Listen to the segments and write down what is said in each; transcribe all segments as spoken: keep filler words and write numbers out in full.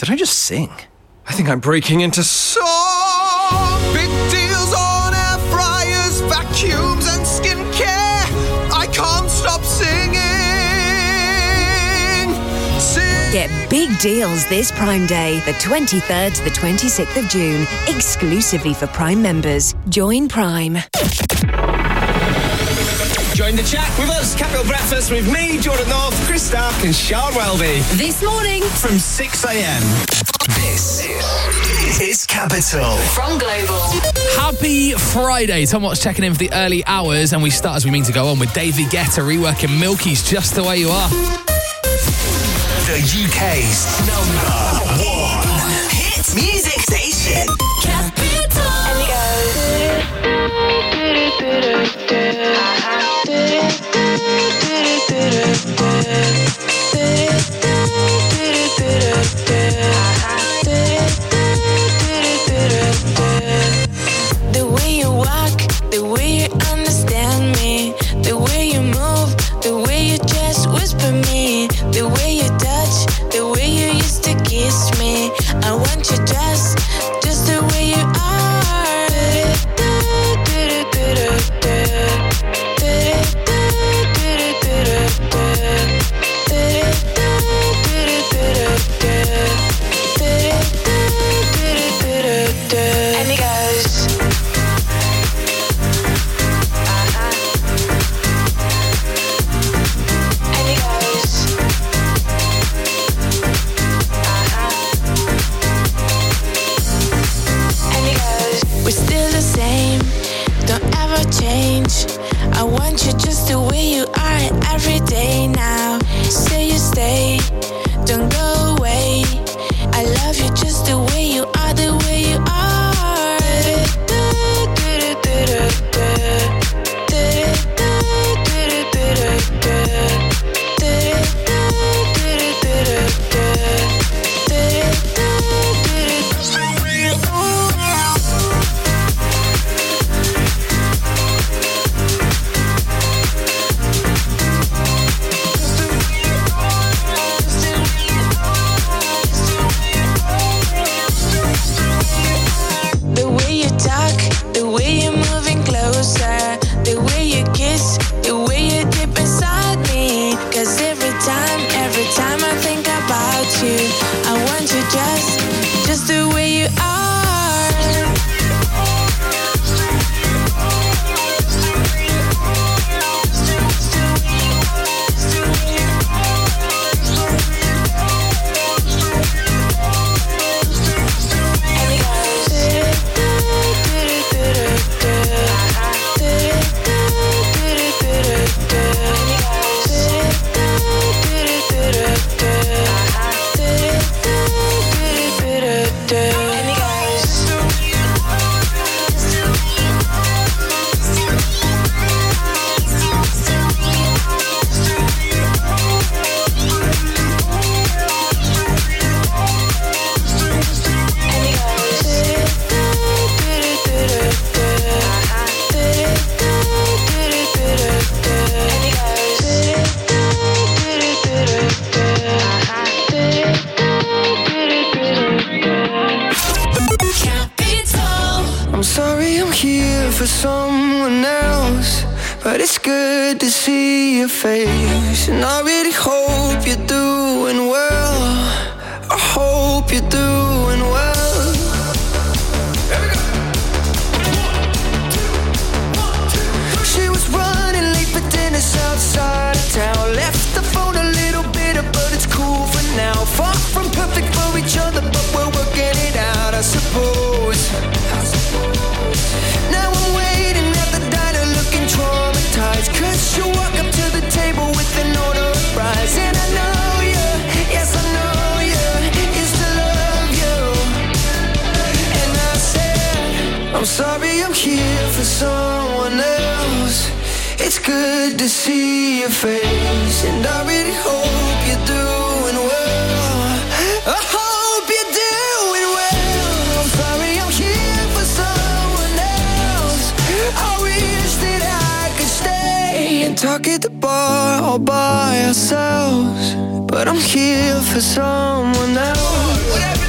Did I just sing? I think I'm breaking into song. Big deals on air fryers, vacuums and skincare. I can't stop singing. Sing. Get big deals this Prime Day, the twenty-third to the twenty-sixth of June, exclusively for Prime members. Join Prime. Join the chat with us, Capital Breakfast, with me, Jordan North, Chris Stark and Sean Welby. This morning From six a.m. This is Capital. from Global. Happy Friday. Tom Watts checking in for the early hours, and we start as we mean to go on with David Guetta reworking Milky's Just the Way You Are. The U K's number one hit music station. Capital. And it The way you walk, the way you understand me, the way you move, the way you just whisper me, the way you touch, the way you used to kiss me. I want you just, just the way you are. And it goes. And it goes. And it goes. We're still the same, don't ever change. I want you just the way you are every day now. Say you stay, don't go away. I love you just the way you are, the way you are. The way you talk, the way you're moving closer, the way you kiss, the way you dip inside me. Cause every time, every time I think about you, I want you just, just the way you are. And it I'm sorry I'm here for someone else, but it's good to see your face. And I really hope you're doing well. I hope you're doing well. She was running late for dinner outside of town. Left the phone a little bitter, but it's cool for now. Far from perfect for each other, but we're working it out, I suppose. Now I'm waiting at the diner looking traumatized, cause you walk up to the table with an order of fries. And I know you, yes I know you, used to love you. And I said, I'm sorry I'm here for someone else. It's good to see your face, and I really hope you're doing well. I hope you're doing well. I'm sorry I'm here for someone else. I wish that I could stay and talk at the bar all by ourselves, but I'm here for someone else.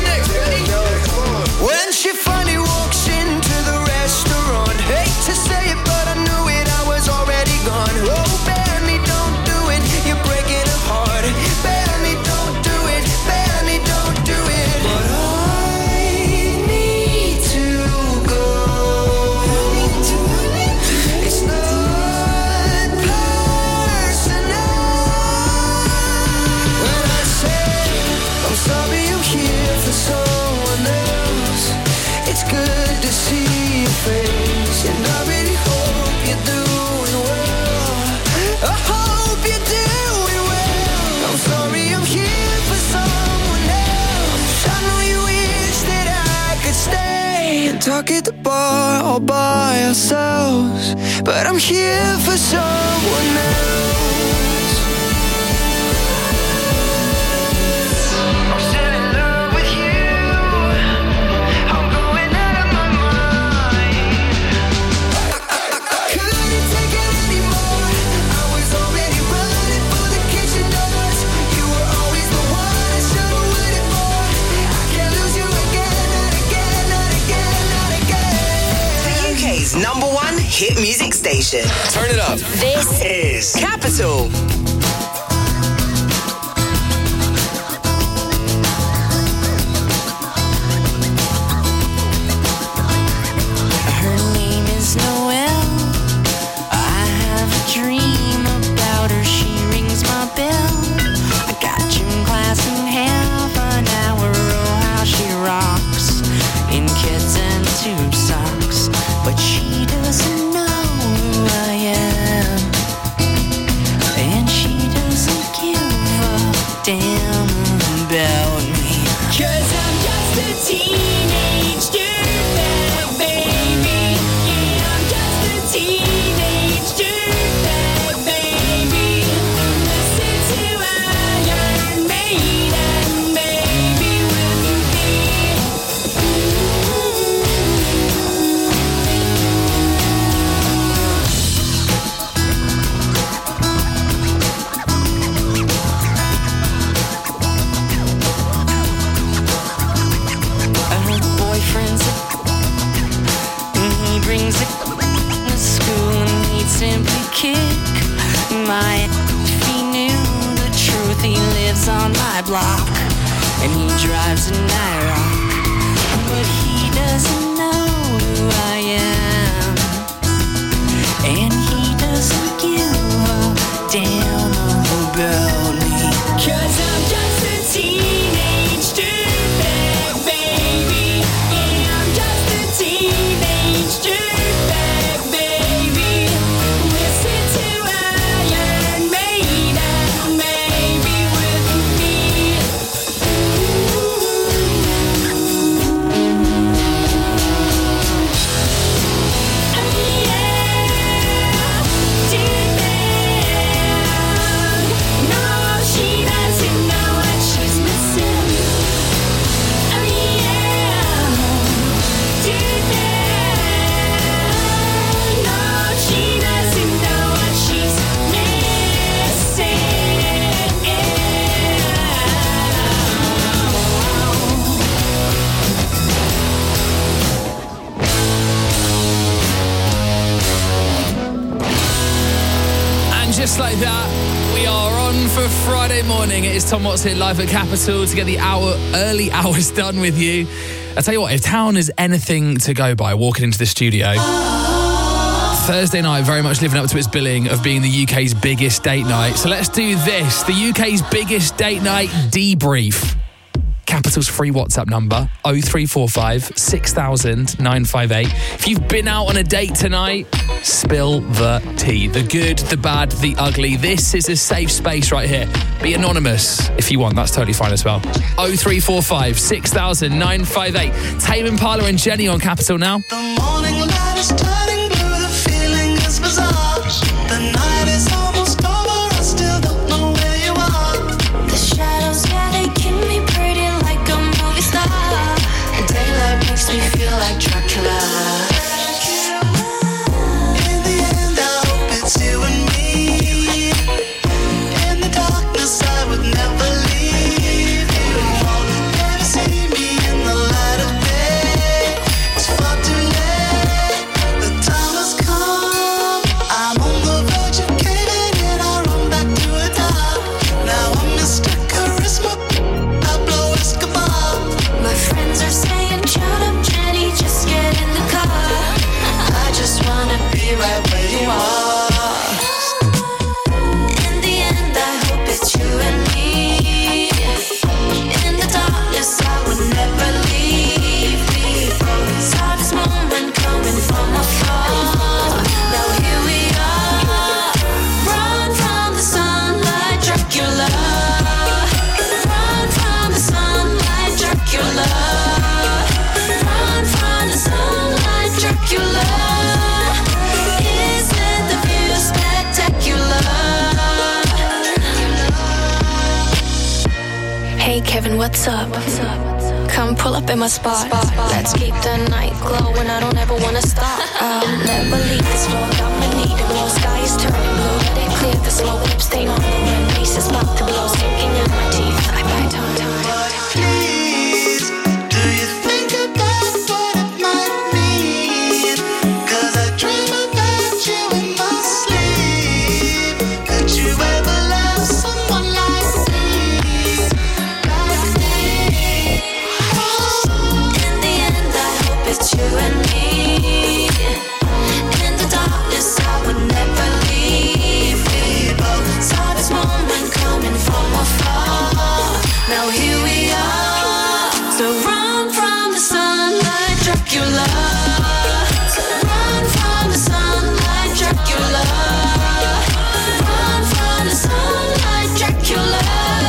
sorry I'm here for someone else. It's good to see your face, and I really hope you're doing well. I hope you're doing well. I'm sorry I'm here for someone else. I know you wish that I could stay and talk at the bar all by ourselves, but I'm here for someone else. Number one hit music station. Turn it up. This is Capital. Her name is Noelle. I have a dream about her. She rings my bell. I got gym class in half an hour. Oh, how she rocks in kids and tube socks. But she doesn't know who I am, and she doesn't give a damn about me. 'Cause I'm just a teenage dirtbag, baby. Yeah, I'm just a teenage dirtbag, baby. Listen to Iron Maiden, baby, with me. Her boyfriend's a, he brings it to school and he'd simply kick my if he knew the truth. He lives on my block and he drives a Nyrock, but he doesn't know who I am, and he doesn't give a damn about me. 'Cause I'm just a teenage dirtbag, baby. Yeah, I'm just a teenage dirtbag, baby. Listen to Iron Maiden, baby, with me. Oh, yeah, dirtbag. No, she doesn't know what she's missing. Oh, yeah, dirtbag. No, she doesn't know what she's missing. And just like that, we are on for Friday morning. It is Tom Watts here live at Capital to get the hour early hours done with you. I tell you what, if town is anything to go by, walking into the studio, Thursday night very much living up to its billing of being the U K's biggest date night. So let's do this, the U K's biggest date night debrief. Capital's free WhatsApp number, oh three four five, six thousand, nine five eight. If you've been out on a date tonight, spill the tea. The good, the bad, the ugly. This is a safe space right here. Be anonymous if you want, that's totally fine as well. oh three four five, six thousand, nine five eight. Tame Impala and Jenny on Capital now. The morning light is turning blue, the feeling is bizarre. The night is almost over, I still don't know where you are. The shadows, yeah, they keep me pretty like a movie star. Daylight makes me feel like Dracula. In the end, I hope it's you and me. In the darkness, I would never leave you. Never see me in the light of day. It's far too late. The time has come. I What's up? Come pull up in my spot. Let's keep the night glowing. I don't ever wanna stop. I'll never leave this floor. I'ma need to blow. Sky is turning blue. Let it clear the smoke. Lip stain on the wind. Face is about to blow. Sinking in my teeth. I bite on time. Please, do you think about what it might mean? 'Cause I dream about you in my sleep. Could you ever love someone like me? Like me? In the end, I hope it's you and me. In the darkness, I would never leave. We both saw this moment coming from afar. Now here we are. So run from the sunlight, Dracula. So run from the sunlight, Dracula. Run from the sunlight, Dracula.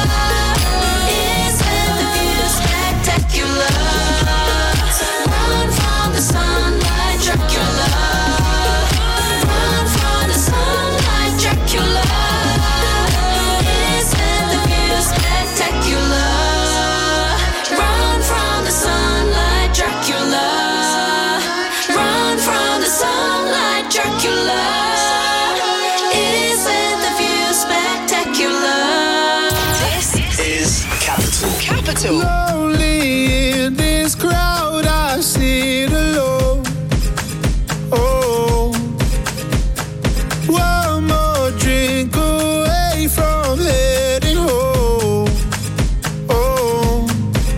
Isn't the view spectacular? Run from the sunlight, Dracula. Run from the sunlight, Dracula. Isn't the view spectacular? Run from the sunlight, Dracula. Run from the sunlight, Dracula. Isn't the view spectacular? This is Capital. Capital. Lonely in this crowd, I sit alone. Oh, one more drink away from heading home. Oh,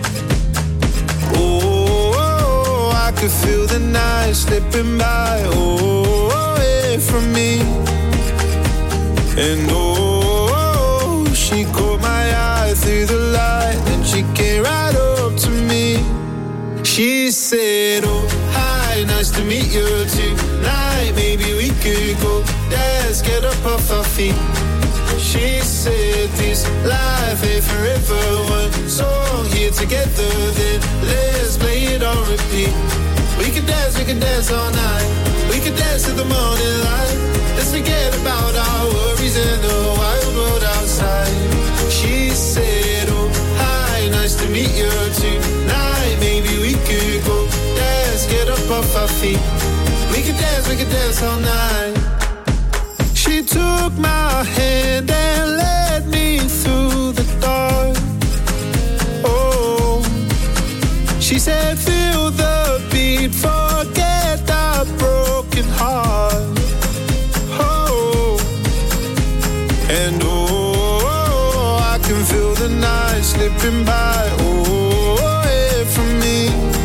oh, I could feel the night slipping by. Oh, away from me. And oh, she caught my eye through the light, and she came right up to me. She said, oh, hi, nice to meet you tonight. Maybe we could go dance, get up off our feet. She said, this life ain't forever. One song here together, then let's play it on repeat. We could dance, we could dance all night. We could dance to the morning light. Let's forget about our worries and the wild world outside. She said, oh, hi, nice to meet you tonight. Maybe we could go dance, get up off our feet. We could dance, we could dance all night. She took my hand and led me through the dark. Oh, she said, feel the beat, forget the broken heart. Oh, and oh, I can feel the night slipping by. Oh, away from me.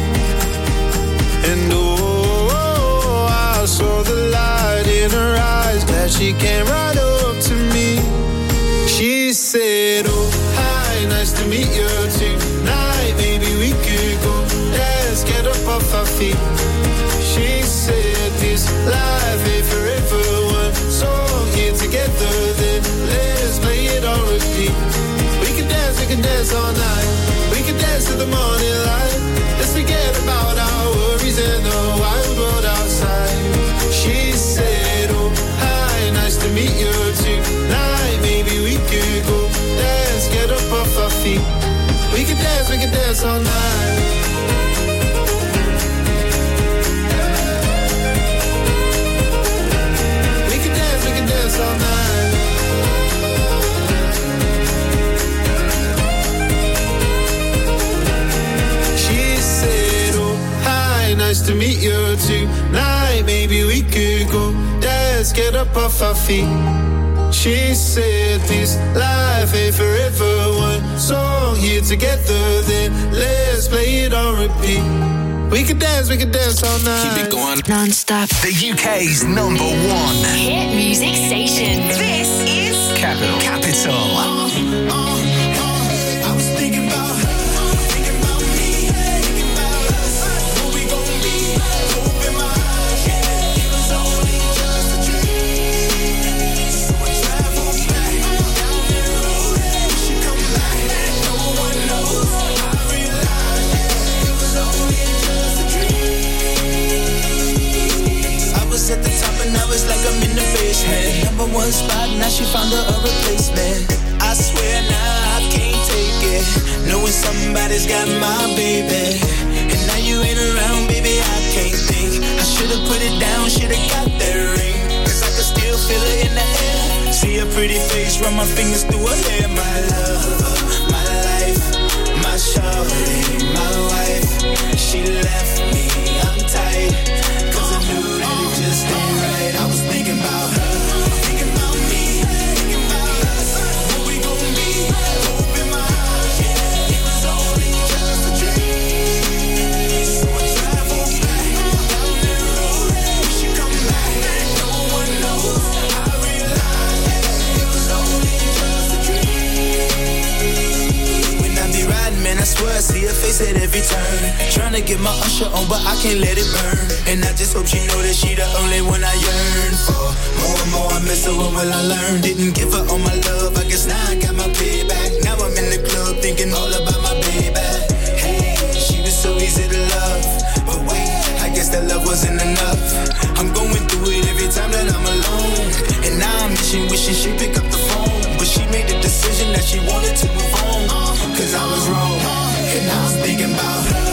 And oh, I saw the light in her eyes. Glad she came right up to me. She said, oh, hi, nice to meet you tonight. Maybe we could go dance, get up off our feet. She said, this life ain't forever. One song here together, then let's play it on repeat. We can dance, we can dance all night. We can dance to the morning light. Let's forget about our worries and the wild world outside. She said, oh, hi, nice to meet you tonight. Maybe we could go dance, get up off our feet. We can dance, we can dance all night. We can dance, we can dance all night. She said, oh, hi, nice to meet you tonight. Maybe we could go dance, get up off our feet. She said, this life ain't forever. One song here together, then let's play it on repeat. We could dance, we could dance all night. Keep it going. Non-stop. The U K's number one Hit music station. This is Capital. Capital. I was thinking about her, thinking about me, thinking about us. Who we gon' be? Hope in my eyes, yeah. It was only just a dream. So I travel back down that road, we should come back. No one knows. I realize, yeah, it was only just a dream. I was at the top and I was like I'm in the basement. Number one spot, now she found her a replacement. I swear now I can't take it, knowing somebody's got my baby. And now you ain't around, baby, I can't think. I should've put it down, should've got that ring, cause I can still feel it in the air. See a pretty face, run my fingers through her hair. My love, my life, my shawty, my wife. She left me, I'm tight, cause I knew that it just ain't right. I was thinking about her, thinking about me, thinking about us, what we gon' be, hope in my eyes. Yeah, it was only just a dream. So I travel back down that road, wish you come back, no one knows. I realized it was only just a dream. When I be riding, man, I swear I see her face at every turn. Trying to get my usher on, but I can't let it burn. And I just hope she know that she the only one I yearn for. More and more I miss her, what will I learn? Didn't give her all my love, I guess now I got my payback. Now I'm in the club thinking all about my baby. Hey, she was so easy to love, but wait, I guess that love wasn't enough. I'm going through it every time that I'm alone, and now I'm wishing, wishing she'd pick up the phone. But she made the decision that she wanted to move on, cause I was wrong, and I was thinking about her.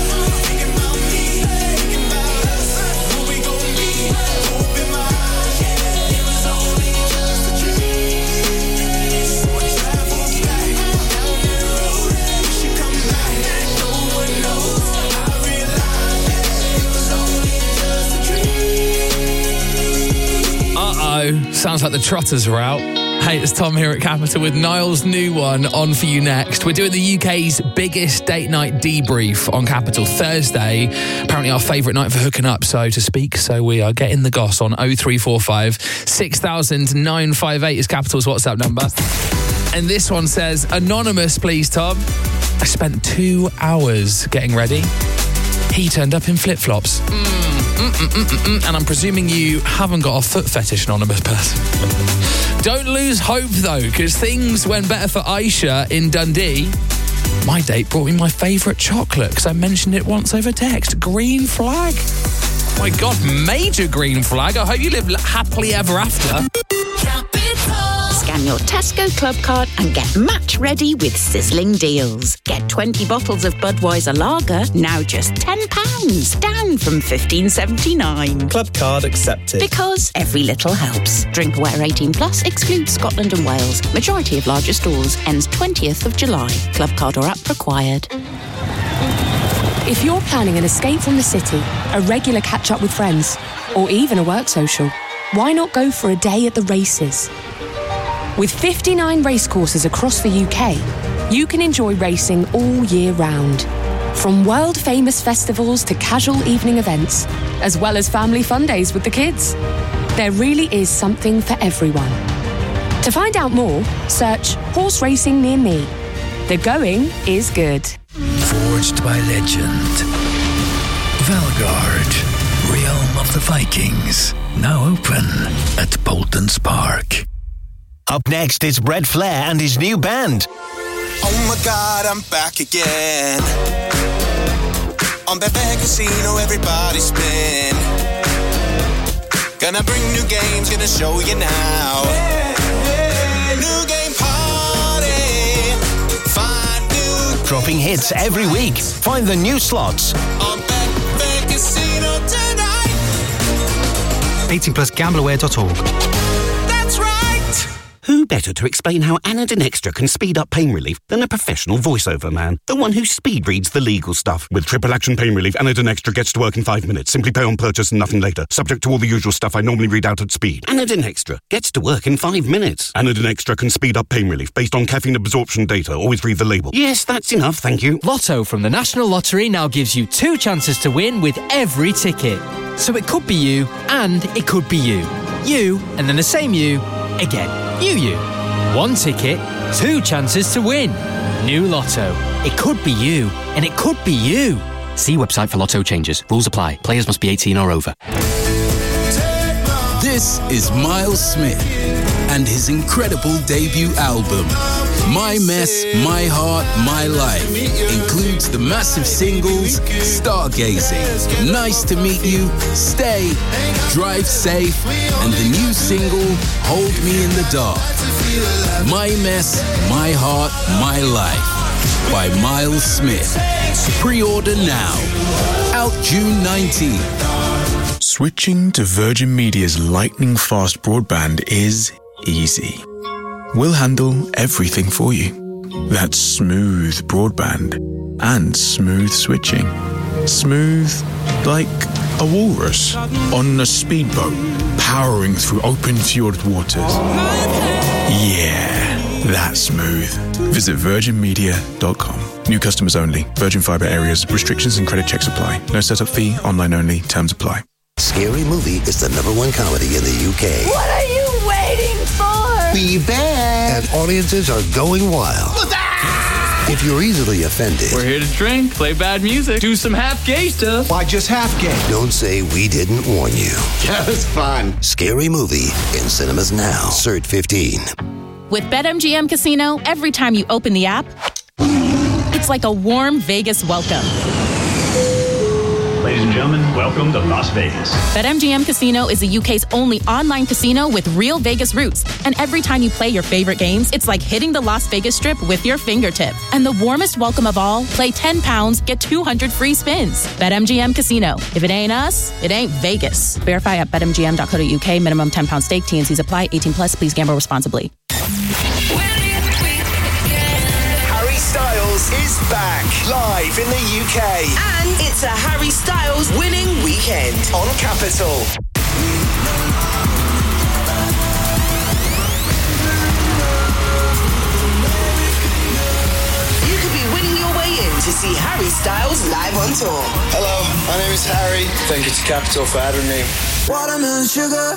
Sounds like the Trotters are out. Hey, it's Tom here at Capital with Niall's new one on for you next. We're doing the U K's biggest date night debrief on Capital Thursday. Apparently our favourite night for hooking up, so to speak. So we are getting the goss on oh three four five, six thousand, nine five eight is Capital's WhatsApp number. And this one says, anonymous please, Tom. I spent two hours getting ready. He turned up in flip-flops. Mm, mm, mm, mm, mm, and I'm presuming you haven't got a foot fetish, anonymous person. Don't lose hope, though, because things went better for Aisha in Dundee. My date brought me my favourite chocolate because I mentioned it once over text. Green flag. My God, major green flag. I hope you live happily ever after. Scan your Tesco Club card and get match ready with sizzling deals. Get twenty bottles of Budweiser Lager, now just ten pounds, down from fifteen seventy-nine. Club card accepted. Because every little helps. Drink aware eighteen plus, excludes Scotland and Wales. Majority of larger stores, ends twentieth of July. Club card or app required. If you're planning an escape from the city, a regular catch-up with friends, or even a work social, why not go for a day at the races? With fifty-nine racecourses across the U K, you can enjoy racing all year round. From world-famous festivals to casual evening events, as well as family fun days with the kids. There really is something for everyone. To find out more, search Horse Racing Near Me. The going is good. Forged by legend. Valgard, realm of the Vikings. Now open at Bolton's Park. Up next is Brett Flair and his new band. Oh my God, I'm back again. On Betfair Casino, everybody spin. Gonna bring new games, gonna show you now. New game party. Find new. Dropping hits every week. Find the new slots. On Betfair Casino tonight. eighteen plus gamble aware dot org. That's right. Who better to explain how Anadin Extra can speed up pain relief than a professional voiceover man? The one who speed reads the legal stuff. With triple action pain relief, Anadin Extra gets to work in five minutes. Simply pay on purchase and nothing later. Subject to all the usual stuff I normally read out at speed. Anadin Extra gets to work in five minutes. Anadin Extra can speed up pain relief based on caffeine absorption data. Always read the label. Yes, that's enough, thank you. Lotto from the National Lottery now gives you two chances to win with every ticket. So it could be you, and it could be you. You, and then the same you, again. You, you. One ticket, two chances to win. New Lotto. It could be you, and it could be you. See website for Lotto changes. Rules apply. Players must be eighteen or over. This is Miles Smith and his incredible debut album, My Mess, My Heart, My Life includes the massive singles Stargazing, Nice to Meet You, Stay, Drive Safe, and the new single Hold Me in the Dark. My Mess, My Heart, My Life by Miles Smith. Pre-order now. Out June nineteenth. Switching to Virgin Media's lightning-fast broadband is easy. We'll handle everything for you. That's smooth broadband and smooth switching. Smooth like a walrus on a speedboat powering through open fjord waters. Yeah, that's smooth. Visit virgin media dot com. New customers only. Virgin Fibre areas. Restrictions and credit checks apply. No setup fee. Online only. Terms apply. Scary Movie is the number one comedy in the U K. What are you waiting for? Be bad. And audiences are going wild. If you're easily offended, we're here to drink, play bad music, do some half-gay stuff. Why just half-gay? Don't say we didn't warn you. Yeah, it's fun. Scary Movie in cinemas now. Cert fifteen. With BetMGM Casino, every time you open the app, it's like a warm Vegas welcome. Ladies and gentlemen, welcome to Las Vegas. BetMGM Casino is the U K's only online casino with real Vegas roots. And every time you play your favorite games, it's like hitting the Las Vegas Strip with your fingertip. And the warmest welcome of all, play ten pounds, get two hundred free spins. BetMGM Casino. If it ain't us, it ain't Vegas. Verify at bet M G M dot co dot U K. Minimum ten pound stake. T N Cs apply. eighteen plus. Please gamble responsibly. Harry Styles is back live in the U K. And it's a Harry Styles winning weekend on Capital. You could be winning your way in to see Harry Styles live on tour. Hello, my name is Harry. Thank you to Capital for having me. Watermelon sugar.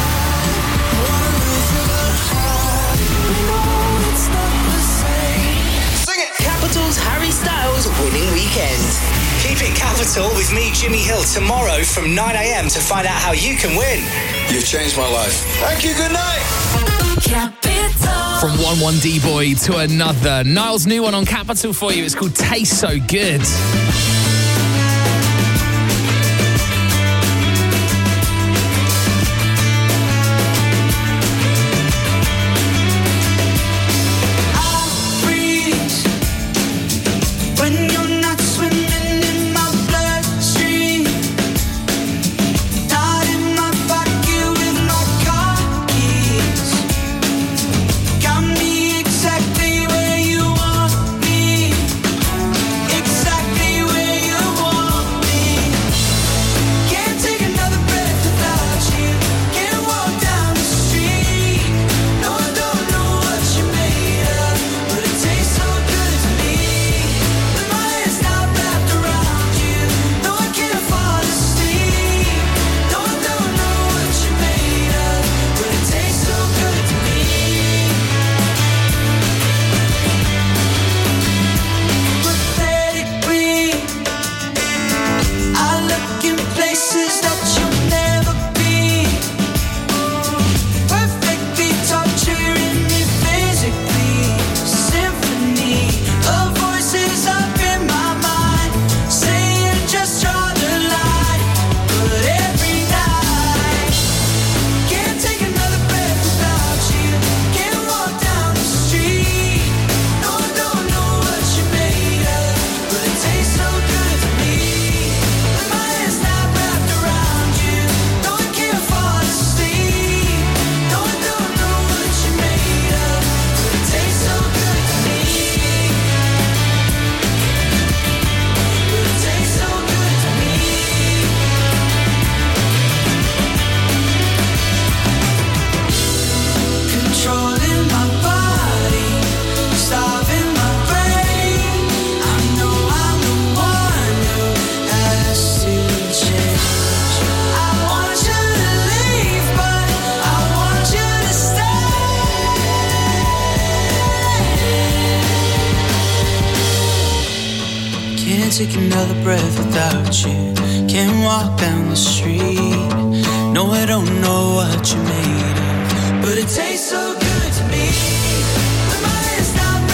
Capital's Harry Styles winning weekend. Keep it Capital with me, Jimmy Hill, tomorrow from nine a.m. to find out how you can win. You've changed my life. Thank you, good night. Capital. From one one D-Boy to another. Niall's new one on Capital for you. It's called Taste So Good. Take another breath without you. Can't walk down the street. No, I don't know what you made of, but it tastes so good to me. With my hands down.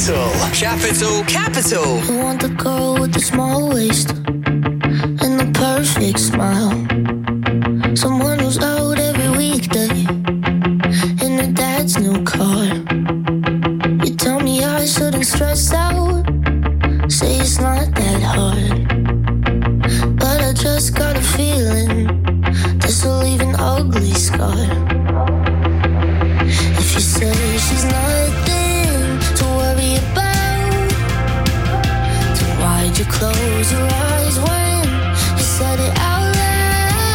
Capital. Capital. Capital. You want the girl with the small waist and the perfect smile. Someone who's out every weekday in her dad's new car. You tell me I shouldn't stress out, say it's not that hard. But I just got a feeling this will leave an ugly scar. If you say she's nothing to worry about, then why'd you close your eyes when you said it out loud?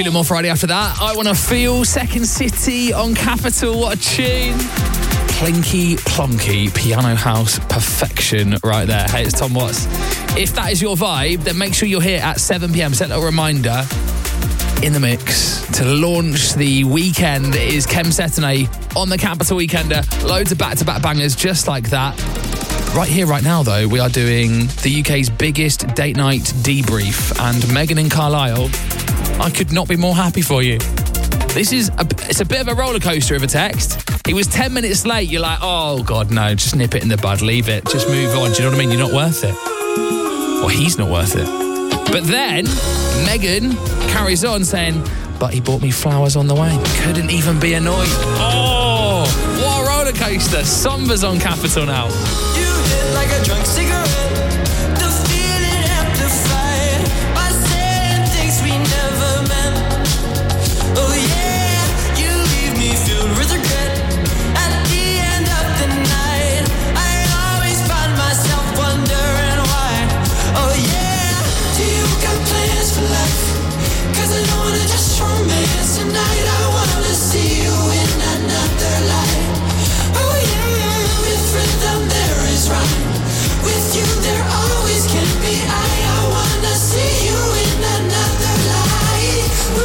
feeling more Friday after that. I Want to Feel, Second City on Capital. What a tune. Plinky plonky piano house perfection right there. Hey, it's Tom Watts. If that is your vibe, then make sure you're here at seven p.m. Set a little reminder. In the mix to launch the weekend is Kem Cetinay on the Capital Weekender. Loads of back-to-back bangers just like that. Right here, right now, though, we are doing the U K's biggest date night debrief. And Megan and Carlisle, I could not be more happy for you. This is a, it's a bit of a roller coaster of a text. He was ten minutes late. You're like, oh, God, no, just nip it in the bud. Leave it. Just move on. Do you know what I mean? You're not worth it. Or he's not worth it. But then Megan carries on saying, but he bought me flowers on the way. Couldn't even be annoyed. Oh, what a roller coaster. Sombra's on Capital now. You hit like a drunk cigarette. The feeling amplified by saying things we never meant. Oh yeah, you leave me filled with regret. At the end of the night, I always find myself wondering why. Oh yeah, do you got plans for life? Cause I don't wanna just romance tonight. I wanna see you in another light. Oh yeah, with rhythm there is rhyme. With you there always can be I. I wanna see you in another light. Ooh.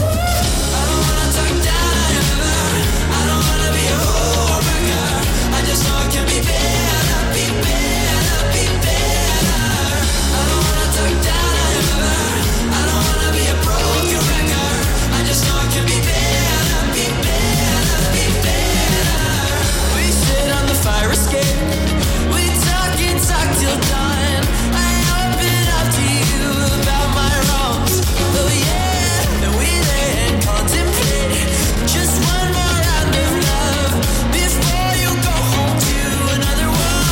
I don't wanna talk down ever. I don't wanna be a heartbreaker. I just know it can be better, be better, be better. I don't wanna talk down ever. I don't wanna be a broken record. I just know it can be better, be better, be better. We sit on the fire escape. We talk and talk till dawn. I open up to you about my wrongs. Oh yeah, and we lay and contemplate just one more round of love before you go home to another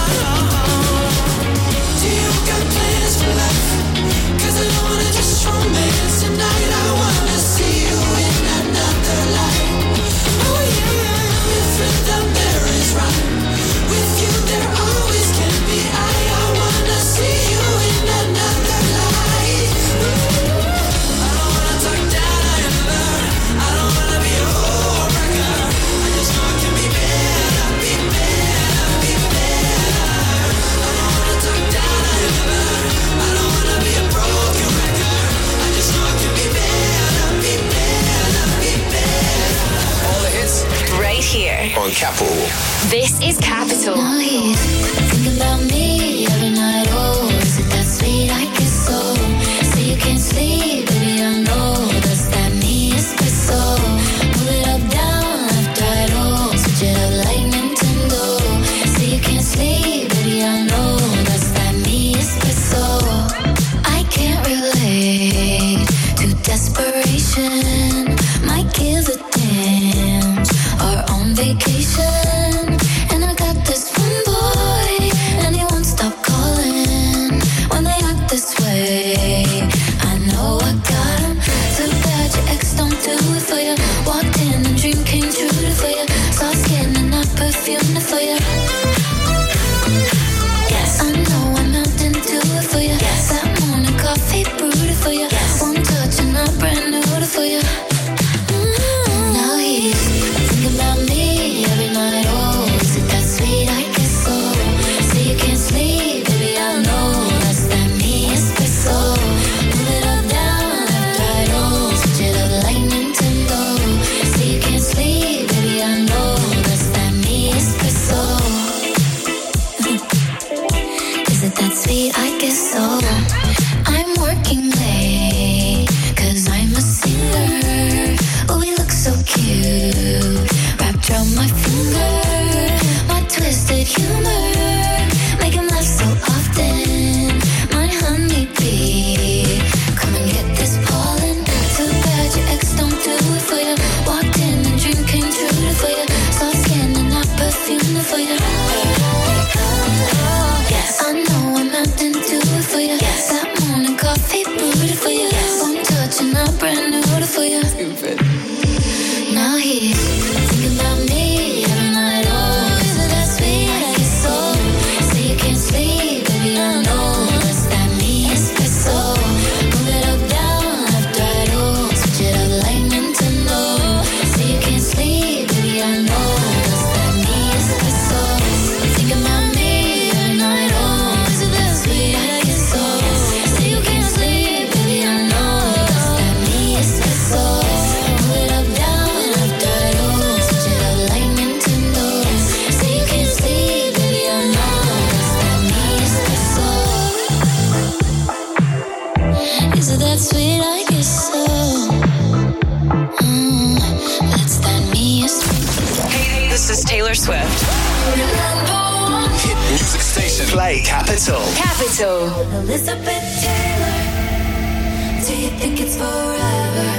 one. Do you got plans for life? Cause I don't wanna just romance tonight. I wanna see you in another light. Oh yeah, with rhythm there is rhyme. With you there always can be I. I wanna see you in another light. Ooh. I don't wanna talk down ever. I don't wanna be a heartbreaker. I just know it can be better, be better, be better. I don't wanna talk down ever. I don't wanna be a broken record. I just know it can be better, be better, be better. All the hits right here on Capital. This is Capital. Now he's thinking about me every night. Oh, is it that sweet? I guess so. So you can't sleep, baby, I know. Does that mean espresso? Move it up, down, left, right, oh. Switch it up like Nintendo. So you can't sleep, baby, I know. Does that mean espresso? I can't relate to desperation. My kids are dance are on vacation. And I got this one boy, and he won't stop calling when they act this way. I know I got him. So bad your ex don't do it for you. Walked in and dream came true for you. Soft skin and not perfume for you. Yes, I know I'm melting to it for you. Yes, that morning coffee brewed for you. Yes, one touch and I'm brand new for you. Mm-hmm. Now he's thinking about me every night. Oh, is it that sweet? I guess so. So you can't sleep, baby, I know. That's that me espresso. Move it up, down, left, right, oh. Switch it up like Nintendo. Taylor Swift. Hit music station. Play Capital. Capital. Elizabeth Taylor, do you think it's forever?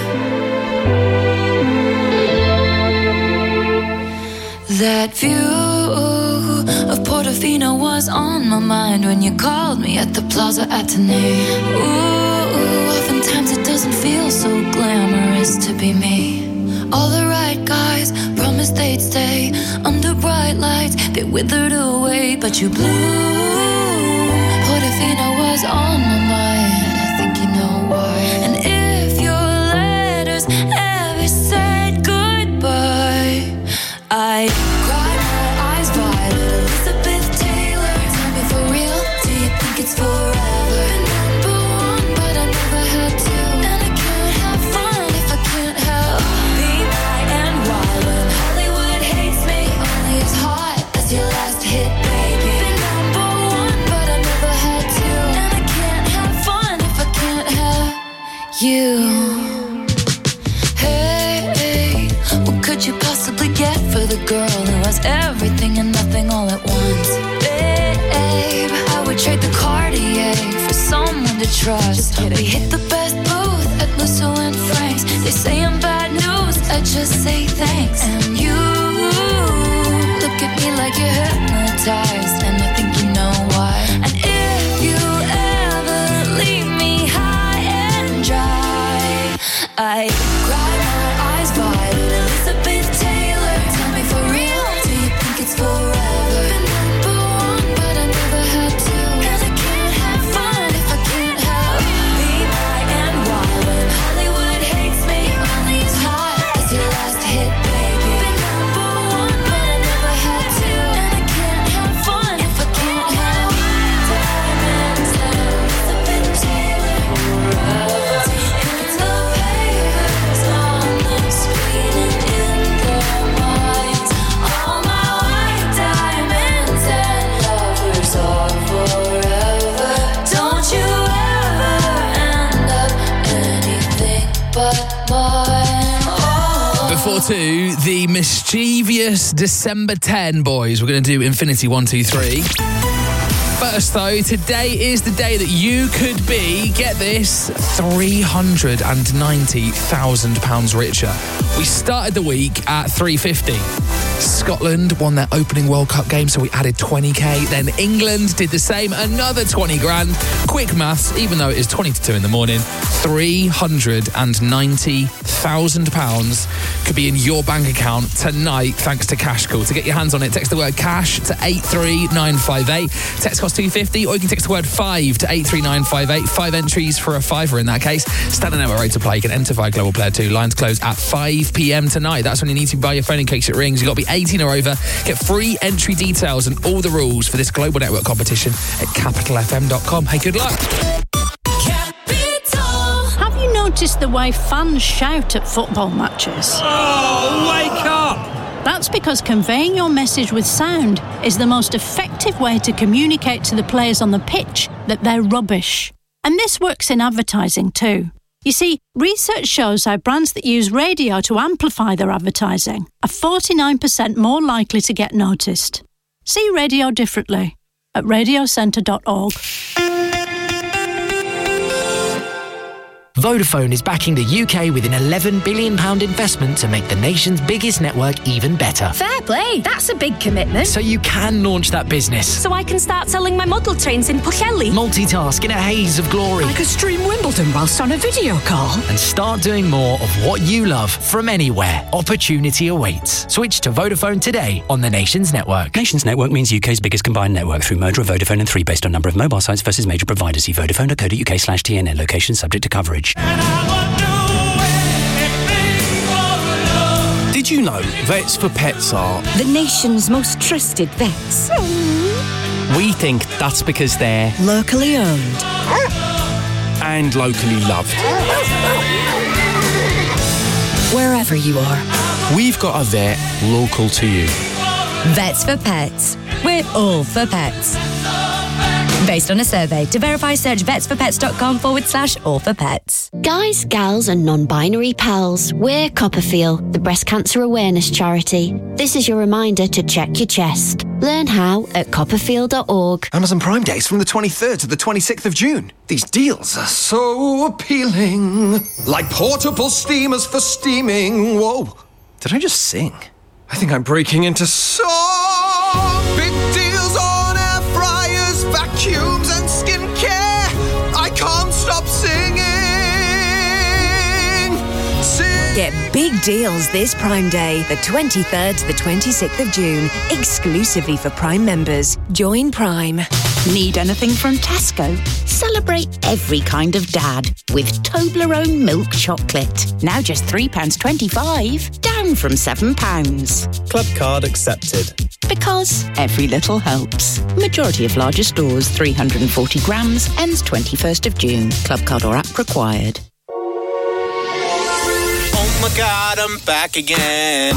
That view of Portofino was on my mind when you called me at the Plaza Athénée. Ooh, oftentimes it doesn't feel so glamorous to be me. All the right guys promised they'd stay under bright lights. They withered away, but you blew. Portofino was on my mind. I think you know why. And if your letters ever said goodbye, I cried my eyes violet. Elizabeth Taylor, tell me for real, do you think it's forever? Been number one, but I never had to. And I can't have fun if I can't have be my and wild. When Hollywood hates me, only as hot as your last hit, baby. Been number one, but I never had to. And I can't have fun if I can't have you. What could you possibly get for the girl who has everything and nothing all at once? Babe, I would trade the Cartier for someone to trust. We hit the best booth at Musso and Frank's. They say I'm bad news, I just say thanks. And you look at me like you're hypnotized, and I think you know why. And if you ever leave me high and dry, I cry my eyes violet. Elizabeth Taylor, tell me for real, do you think it's forever? Been number one, but I never had to. And I can't have fun if I can't have be my and wild. When Hollywood hates me, only as hot as your last hit, baby. Been number one, but I never had to. And I can't have fun if I can't have diamonds and Elizabeth Taylor forever. If it's the papers on the screen and in their minds, all my white diamonds and lovers are forever. Don't you ever end up anything but mine. Oh. Before two, the mischievous December tenth, boys. We're going to do Infinity one, two, three. First, though, today is the day that you could be, get this, three hundred ninety thousand pounds richer. We started the week at three fifty. Scotland won their opening World Cup game, so we added twenty k. Then England did the same, another twenty grand. Quick maths, even though it is twenty to two in the morning, three hundred ninety thousand pounds could be in your bank account tonight thanks to Cash Call. To get your hands on it, text the word cash to eight three nine five eight. Text costs two fifty, or you can text the word five to eight three nine five eight. Five entries for a fiver in that case. Standard network rate to play. You can enter via Global Player two. Lines close at five p.m. tonight. That's when you need to buy your phone in case it rings. You've got to be eighteen or over. Get free entry details and all the rules for this global network competition at capital f m dot com. Hey, good luck. Have you noticed the way fans shout at football matches? Oh, wake up! That's because conveying your message with sound is the most effective way to communicate to the players on the pitch that they're rubbish. And this works in advertising too. You see, research shows how brands that use radio to amplify their advertising are forty-nine percent more likely to get noticed. See radio differently at radio centre dot org. Vodafone is backing the U K with an eleven billion pounds investment to make the nation's biggest network even better. Fair play, that's a big commitment. So you can launch that business. So I can start selling my model trains in Pwllheli. Multitask in a haze of glory. I could stream Wimbledon whilst on a video call. And start doing more of what you love from anywhere. Opportunity awaits. Switch to Vodafone today on the Nations Network. Nations Network means U K's biggest combined network through merger of Vodafone and three based on number of mobile sites versus major providers. See vodafone dot co dot uk slash T N N. Location subject to coverage. Did you know Vets for Pets are the nation's most trusted vets? We think that's because they're locally owned and locally loved. Wherever you are, we've got a vet local to you. Vets for Pets. We're all for pets. Based on a survey. To verify, search vetsforpets.com forward slash all for pets. Guys, gals and non-binary pals, we're Copperfield, the breast cancer awareness charity. This is your reminder to check your chest. Learn how at copperfield dot org. Amazon Prime Days from the twenty-third to the twenty-sixth of June. These deals are so appealing. Like portable steamers for steaming. Whoa. Did I just sing? I think I'm breaking into song. Big deals on air fryers, vacuums and skincare. I can't stop singing. Sing. Get big deals this Prime Day, the twenty-third to the twenty-sixth of June, exclusively for Prime members. Join Prime. Need anything from Tesco? Celebrate every kind of dad with Toblerone milk chocolate. Now just three pounds twenty-five, down from seven pounds. Club card accepted. Because every little helps. Majority of larger stores, three hundred forty grams, ends twenty-first of June. Club card or app required. Oh my God, I'm back again.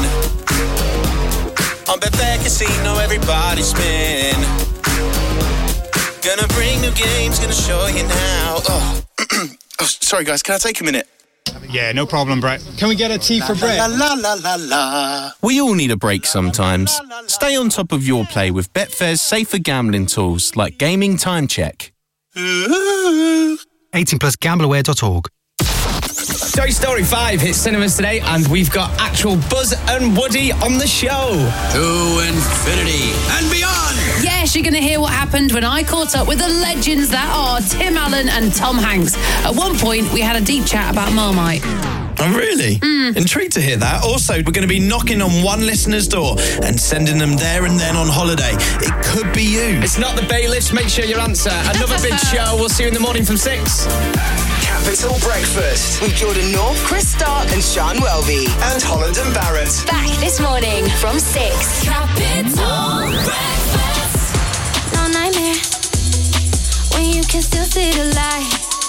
On Betfair Casino, everybody's spin. Gonna bring new games, gonna show you now. Oh, oh sorry guys, can I take a minute? Yeah, no problem, Brett. Can we get a tea for Brett? La la la la la. We all need a break sometimes. Stay on top of your play with Betfair's safer gambling tools like Gaming Time Check. eighteen plus gambler aware dot org. Toy Story five hits cinemas today, and we've got actual Buzz and Woody on the show. To infinity and beyond. Yes, you're going to hear what happened when I caught up with the legends that are Tim Allen and Tom Hanks. At one point, we had a deep chat about Marmite. Oh, really? Mm. Intrigued to hear that. Also, we're going to be knocking on one listener's door and sending them there and then on holiday. It could be you. It's not the bailiffs. Make sure you answer. Another big show. We'll see you in the morning from six. Capital Breakfast with Jordan North, Chris Stark and Sean Welby. And Holland and Barrett. Back this morning from six. Capital Breakfast. No nightmare when you can still see the light.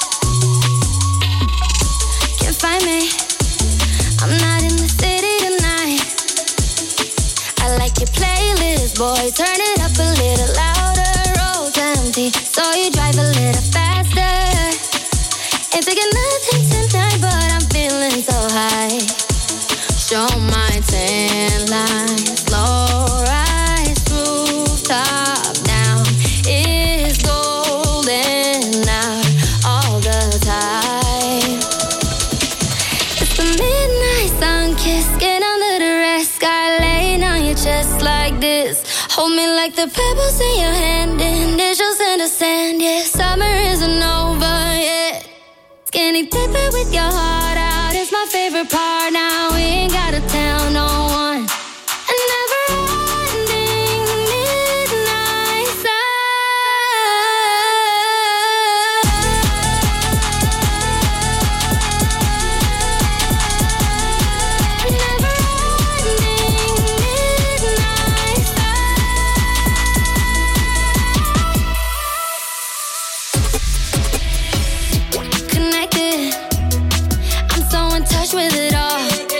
Can't find me. I'm not in the city tonight. I like your playlist, boy. Turn it up a little louder. Roads empty, so you drive a little faster. Ain't taking nothing tonight, but I'm feeling so high. Show my tan lines, low rise, rooftop down. It's golden out all the time. It's the midnight sun kiss, get under the red sky, laying on your chest like this. Hold me like the pebbles in your hand, initials in the sand. Yeah, summer isn't over yet. Skinny dipping with your heart out is my favorite part. Now we ain't gotta tell no one. A never-ending midnight with it all.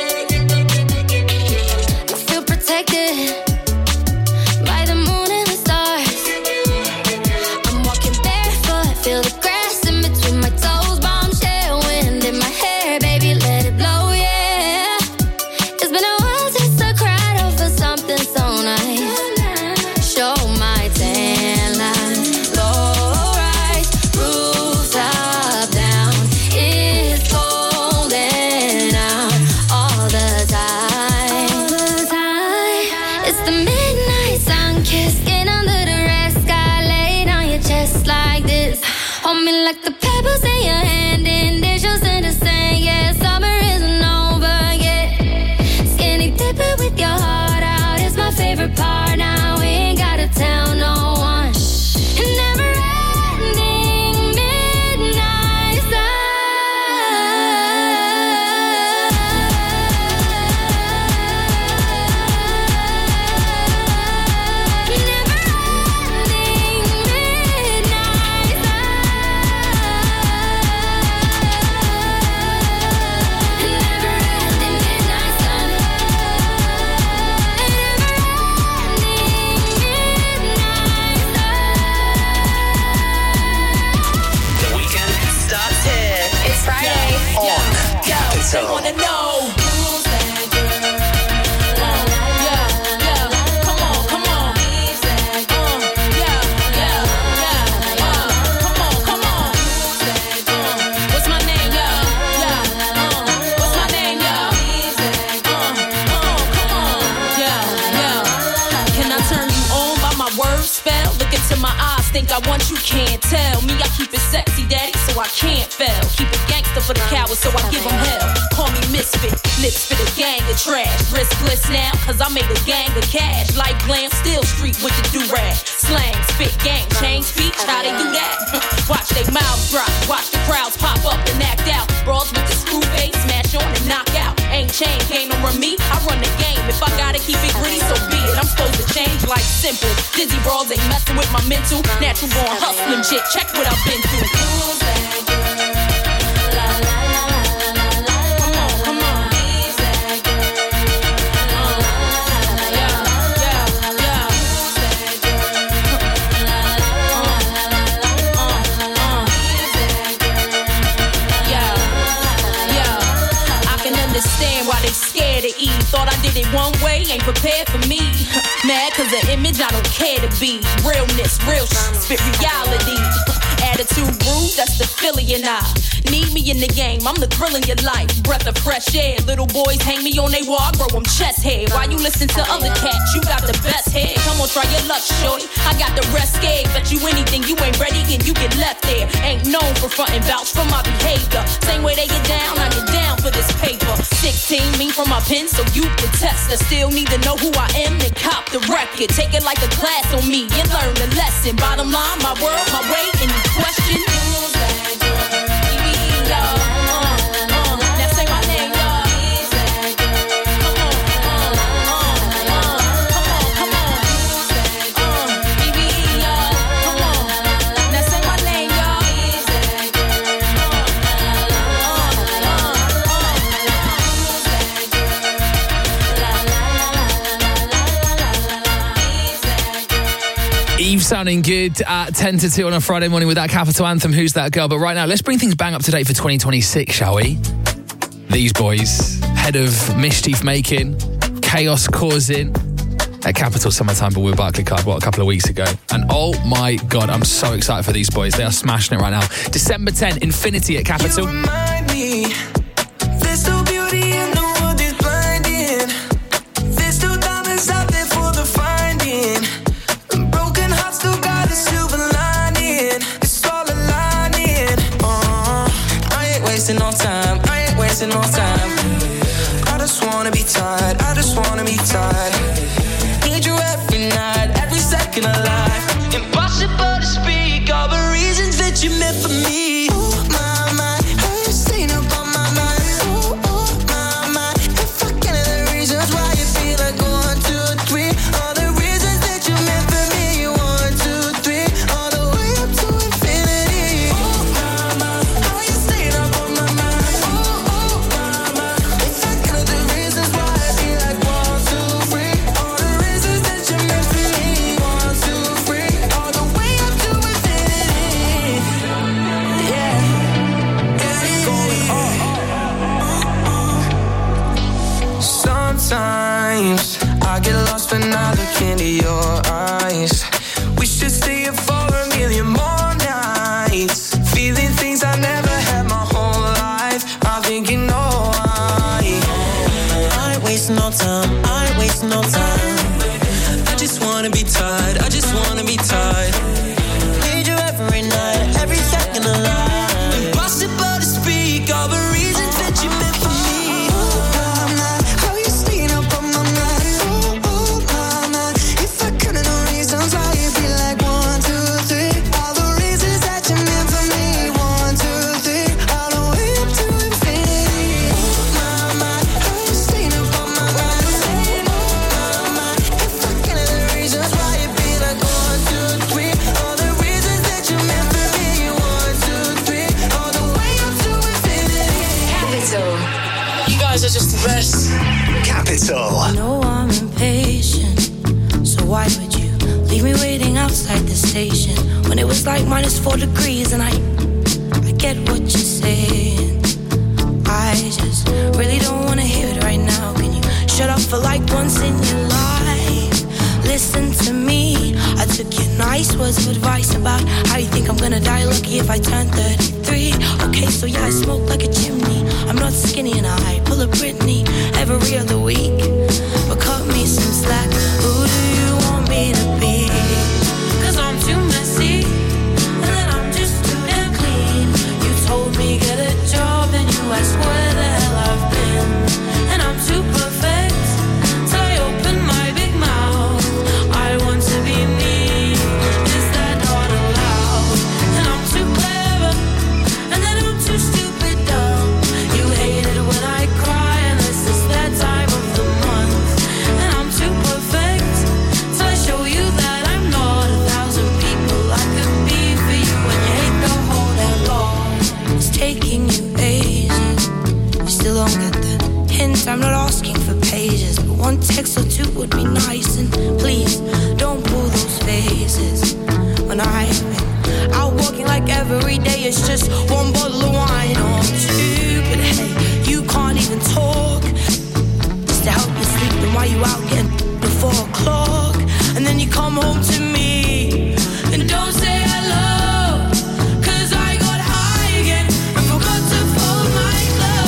I feel protected by the moon and the stars. I'm walking barefoot, feel the grass in between my toes. Bombshell wind in my hair, baby, let it blow, yeah. It's been a while since I cried over something so nice. Show my tan line, low rise, rooftop down. It's golden out all the time. All the time. It's the midnight sun kiss, get under the red sky, laid on your chest like this. Hold me like the pebbles in your hand, initials in the sand. Yeah, summer isn't over yet. Skinny dipping with your heart out is my favorite part. Now we ain't gotta tell no one. Never-ending midnight sun. think I want you can't tell me. I keep it sexy, daddy, so I can't fail. Keep it gangster for the cowards, so I give them hell. Call me misfit, lips for the gang of trash. Riskless now, cause I made a gang of cash. Like glam, still street with the do-rag. Slang, spit, gang, change speech, how they do that? Watch they mouths drop, watch the crowds pop up and act out. Brawls with the screw face, smash on and knock out. Ain't chain, game don't run me, I run the game. If I gotta keep it gritty, so be it. I'm supposed to change like simple. Dizzy brawls ain't messing with my mental. Natural born hustling shit, check what I've been through. Who's that girl? La la la la la la la. Come on, come on. Who's that girl? La la la la la la la la. Who's that girl? La la la la la la la. Who's that girl? Yeah, yeah. I can understand why they scared to eat. Thought I did it one way, ain't prepared for me. Mad cause the image I don't care to be. Realness, real shit, spit reality. Attitude rude, that's the Philly and I. Need me in the game, I'm the thrill in your life. Breath of fresh air, little boys hang me on they wall, I grow them chest hair. Why you listen to other cats, you got the best hair. Come on, try your luck, shorty, I got the rest scared. Bet you anything, you ain't ready and you get left there. Ain't known for frontin' vouch for my behavior. Same way they get down, I get down for this paper. Sixteen, me from my pen, so you can test. I still need to know who I am and cop the record. Take it like a class on me and learn the lesson. Bottom line, my world, my way, any question? Who's that girl? Baby, y'all. Uh, uh, now say my name, y'all. Who's that girl? Come on, uh, uh, uh, come on, come on. Who's that girl? Uh, baby, y'all. Come on, now say my name, y'all. Who's that girl? Uh, uh, uh, uh, who's that girl? La la la la la la la la. Who's that girl? Eve sounding good at ten to two on a Friday morning with that Capital anthem, Who's That Girl? But right now, let's bring things bang up to date for twenty twenty-six, shall we? These boys, head of mischief making, chaos causing, at Capital Summertime but with Barclaycard, what, a couple of weeks ago. And oh my God, I'm so excited for these boys. They are smashing it right now. December tenth, Infinity at Capital. You remind me, there's no beauty in the world is blinding. There's no diamonds out there for the finding. Broken hearts still got a silver lining. It's all aligning. Uh, I ain't wasting no time. I ain't wasting no time. I just wanna be tired. I just wanna be tired. Need you every night, every second of life. Impossible to speak all the reasons that you meant for me. Ooh, my, my, how you staying up on my mind? Ooh, ooh, my, my, if I can of the reasons why you feel like one, two, three. All the reasons that you meant for me. One, two, three. All the way up to infinity. Ooh, my, my, how you staying up on my mind? Ooh, ooh, my, my, if I can of the reasons why I feel like one, two, three. All the reasons that you meant for me. One, two, three. All the way up to infinity. Yeah. Going up. Sometimes I get lost when I look into your eyes. We should stay here for a million more nights. Feeling things I never had my whole life. I think you know I I ain't wasting no time. I ain't wasting no time. I just wanna be tired. I just wanna be tired. Need you every night, every second of life. Impossible to speak all the reasons that you meant for me. How you staying up on my mind? Ooh, ooh, my, my. If I couldn't know reasons why you'd be like one, two, three. All the reasons that you meant for me. One, two, three. All the way up to infinity. Ooh, my, my. How you staying up on my mind? Ooh, my, my. If I couldn't know the reasons why you'd be like one, two, three. All the reasons that you meant for me. One, two, three. All the way up to infinity. Capital. You guys are just the best. Capital. I know I'm impatient, so why would you leave me waiting outside the station when it was like minus four degrees? And I, I get what you're saying. I just really don't wanna hear it right now. Can you shut up for like once in your life? Listen to me. I took your nice words of advice about how you think I'm gonna die lucky if I turn thirty-three. Okay, so yeah, I smoke like a chimney. I'm not skinny and I pull a Britney every other week. But cut me some slack. Who do you want me to be? Cause I'm too messy. text or two would be nice. And please, don't pull those faces when I've been out walking like every day it's just one bottle of wine or two. But hey, you can't even talk just to help you sleep. Then why you out getting at four o'clock? And then you come home to me and don't say hello, 'cause I got high again and forgot to fold my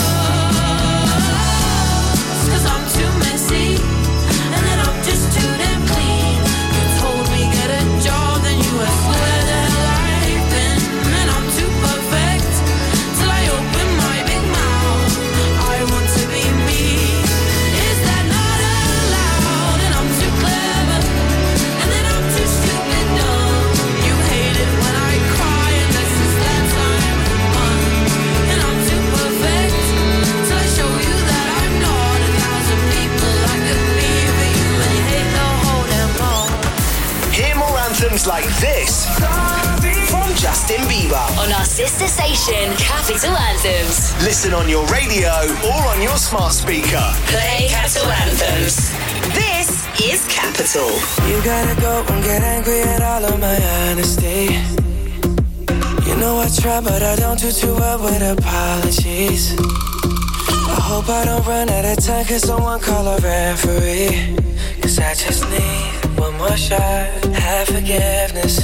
clothes. 'Cause I'm too messy and then I'm just too damn clean. You told me get a job, then you asked where the hell I've been. And I'm too perfect till I open my big mouth. I want to be me. Is that not allowed? And I'm too clever and then I'm too stupid dumb. You hate it when I cry and this is that time of the month. And I'm too perfect till I show you that I'm not a thousand people I could be for you. And you hate the whole damn lot. Hear more anthems like this from Justin Bieber On our sister station, Capital Anthems. Listen on your radio or on your smart speaker. Play Capital Anthems. This is Capital. You gotta go and get angry at all of my honesty. You know I try, but I don't do too well with apologies. I hope I don't run out of time, 'cause someone call a referee. 'Cause I just need one more shot, have forgiveness.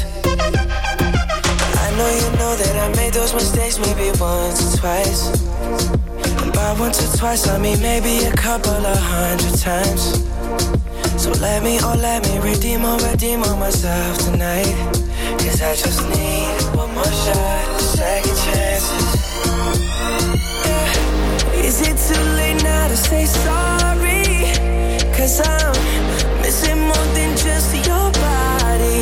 I know you know that I made those mistakes maybe once or twice. And by once or twice I mean maybe a couple of hundred times. So let me, oh let me redeem or redeem on myself tonight. 'Cause I just need one more shot, second chances. Yeah. Is it too late now to say sorry? 'Cause I'm missing more than just your body.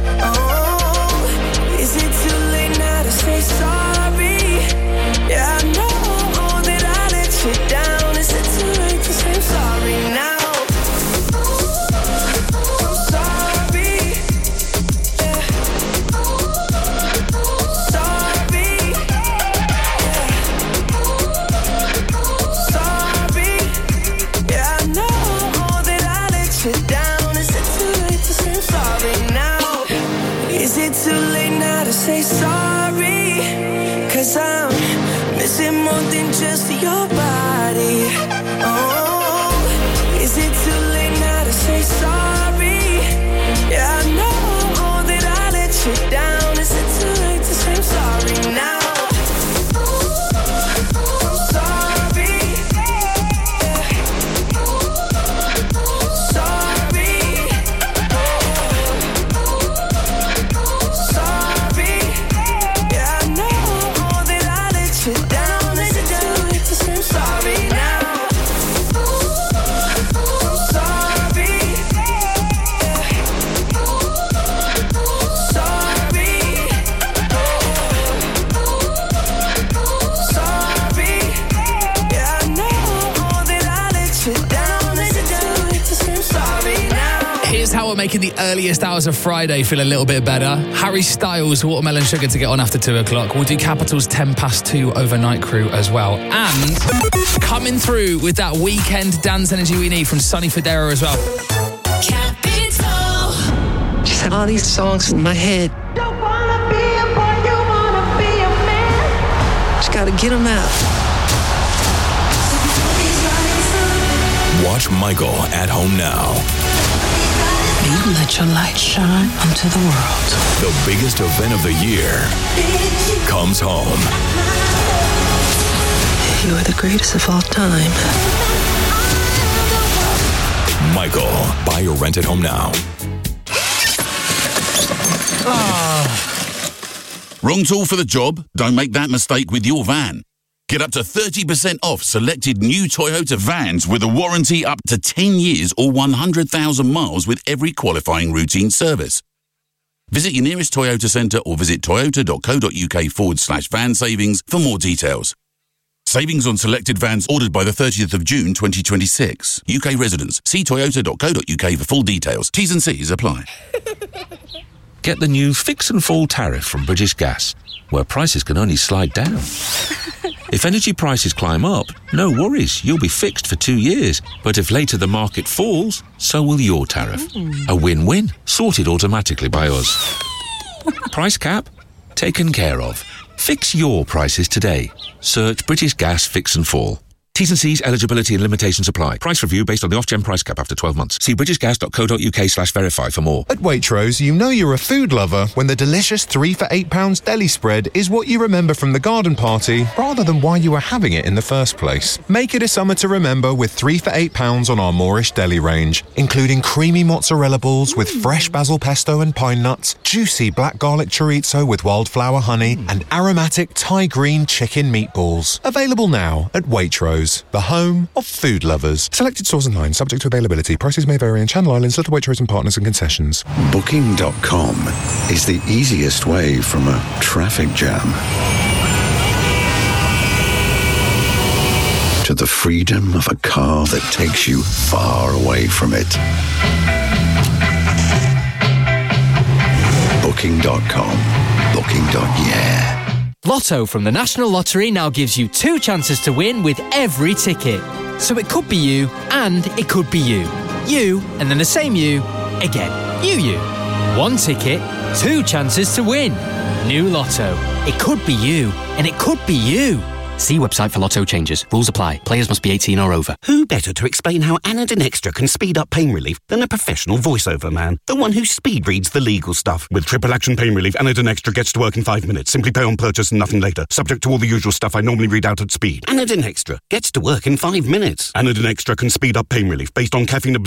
Oh, is it too late now to say sorry? Yeah, I know that I let you down. Is it too late to say sorry now? Too late now to say sorry, 'cause I'm missing more than just your body. Oh, is it too late now to say sorry? Yeah, I know that I let you down. Is it too late to say sorry now? We're making the earliest hours of Friday feel a little bit better. Harry Styles, Watermelon Sugar to get on after two o'clock. We'll do Capital's ten past two overnight crew as well. And coming through with that weekend dance energy we need from Sonny Fodera as well. Capital. Just have all these songs in my head. Don't wanna be a boy, you wanna be a man. Just gotta get them out. Watch Michael at home now. You let your light shine onto the world. The biggest event of the year comes home. You are the greatest of all time. Michael, buy or rent at home now. Wrong tool for the job? Don't make that mistake with your van. Get up to thirty percent off selected new Toyota vans with a warranty up to ten years or one hundred thousand miles with every qualifying routine service. Visit your nearest Toyota centre or visit toyota.co.uk forward slash van savings for more details. Savings on selected vans ordered by the thirtieth of June twenty twenty-six. U K residents, see toyota.co.uk for full details. T's and C's apply. Get the new Fix and Fall tariff from British Gas, where prices can only slide down. If energy prices climb up, no worries, you'll be fixed for two years. But if later the market falls, so will your tariff. A win-win, sorted automatically by us. Price cap? Taken care of. Fix your prices today. Search British Gas Fix and Fall. T's and C's, eligibility and limitations apply. Price review based on the Ofgem price cap after twelve months. See britishgas.co.uk slash verify for more. At Waitrose, you know you're a food lover when the delicious three for eight pounds deli spread is what you remember from the garden party rather than why you were having it in the first place. Make it a summer to remember with three for eight pounds on our Moorish deli range, including creamy mozzarella balls with fresh basil pesto and pine nuts, juicy black garlic chorizo with wildflower honey, and aromatic Thai green chicken meatballs. Available now at Waitrose, the home of food lovers. Selected stores online, subject to availability. Prices may vary in Channel Islands, Little Waitrose and Partners and concessions. Booking dot com is the easiest way from a traffic jam to the freedom of a car that takes you far away from it. Booking dot com. Booking. Yeah. Lotto from the National Lottery now gives you two chances to win with every ticket. So it could be you, and it could be you. You, and then the same you, again. You, you. One ticket, two chances to win. New Lotto. It could be you, and it could be you. See website for Lotto changes. Rules apply. Players must be eighteen or over. Who better to explain how Anadin Extra can speed up pain relief than a professional voiceover man? The one who speed reads the legal stuff. With triple action pain relief, Anadin Extra gets to work in five minutes. Simply pay on purchase and nothing later. Subject to all the usual stuff I normally read out at speed. Anadin Extra gets to work in five minutes. Anadin Extra can speed up pain relief based on caffeine